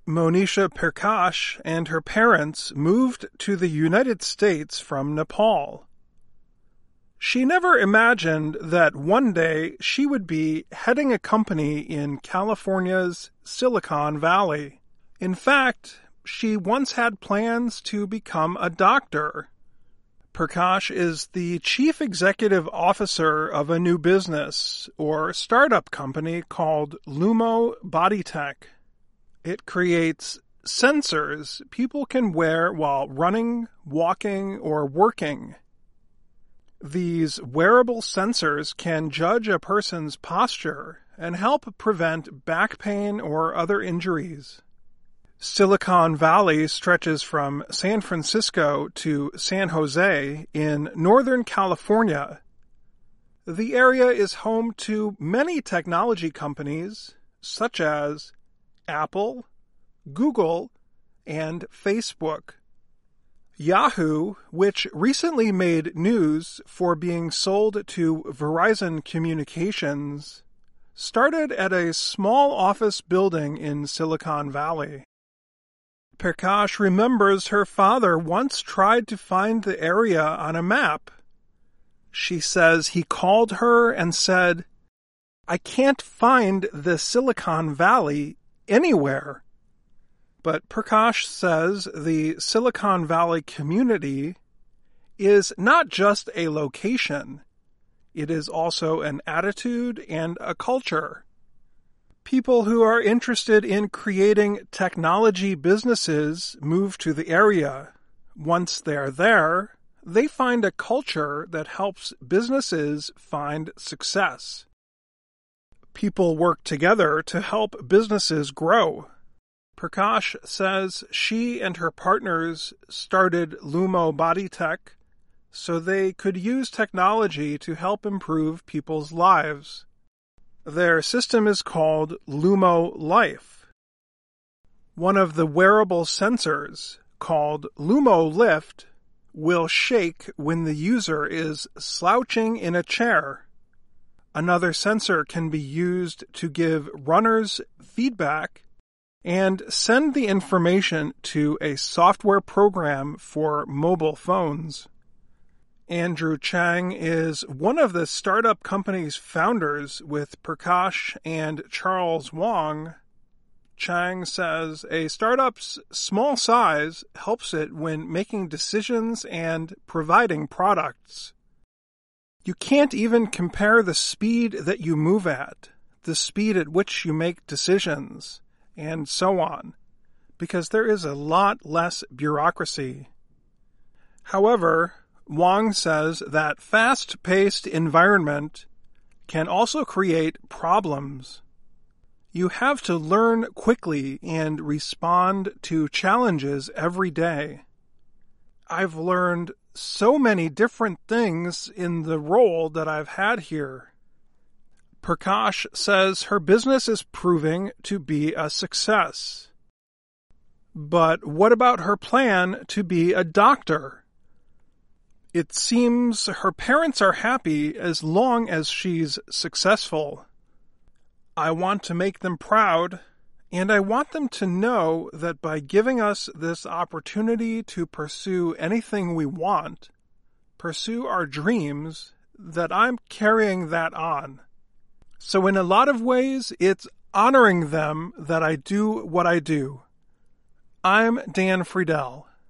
Monisha Prakash and her parents moved to the United States from Nepal. She never imagined that one day she would be heading a company in California's Silicon Valley. In fact, she once had plans to become a doctor. Prakash is the chief executive officer of a new business or startup company called Lumo Bodytech. It creates sensors people can wear while running, walking, or working. These wearable sensors can judge a person's posture and help prevent back pain or other injuries. Silicon Valley stretches from San Francisco to San Jose in Northern California. The area is home to many technology companies such as Apple, Google, and Facebook. Yahoo, which recently made news for being sold to Verizon Communications, started at a small office building in Silicon Valley. Prakash remembers her father once tried to find the area on a map. She says he called her and said, "I can't find the Silicon Valley anywhere." But Prakash says the Silicon Valley community is not just a location. It is also an attitude and a culture. People who are interested in creating technology businesses move to the area. Once they're there, they find a culture that helps businesses find success. People work together to help businesses grow. Prakash says she and her partners started Lumo Bodytech so they could use technology to help improve people's lives. Their system is called Lumo Life. One of the wearable sensors, called Lumo Lift, will shake when the user is slouching in a chair. Another sensor can be used to give runners feedback and send the information to a software program for mobile phones. Andrew Chang is one of the startup company's founders with Prakash and Charles Wang. Chang says a startup's small size helps it when making decisions and providing products. You can't even compare the speed that you move at, the speed at which you make decisions, and so on, because there is a lot less bureaucracy. However, Wang says that fast-paced environment can also create problems. You have to learn quickly and respond to challenges every day. I've learned so many different things in the role that I've had here. Prakash says her business is proving to be a success. But what about her plan to be a doctor? It seems her parents are happy as long as she's successful. I want to make them proud, and I want them to know that by giving us this opportunity to pursue anything we want, pursue our dreams, that I'm carrying that on. So in a lot of ways, it's honoring them that I do what I do. I'm Dan Friedel.